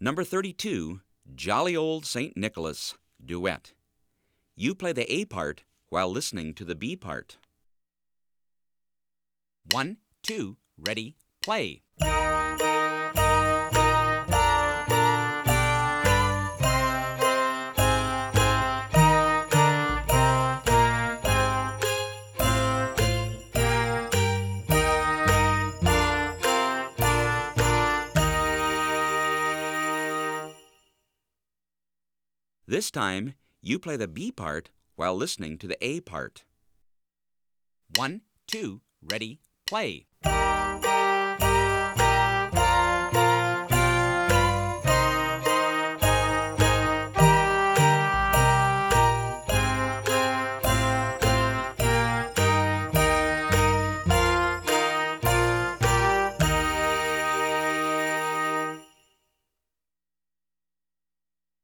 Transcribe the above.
Number 32, Jolly Old St. Nicholas, duet. You play the A part while listening to the B part. 1, 2, ready, play. This time, you play the B part while listening to the A part. 1, 2, ready, play.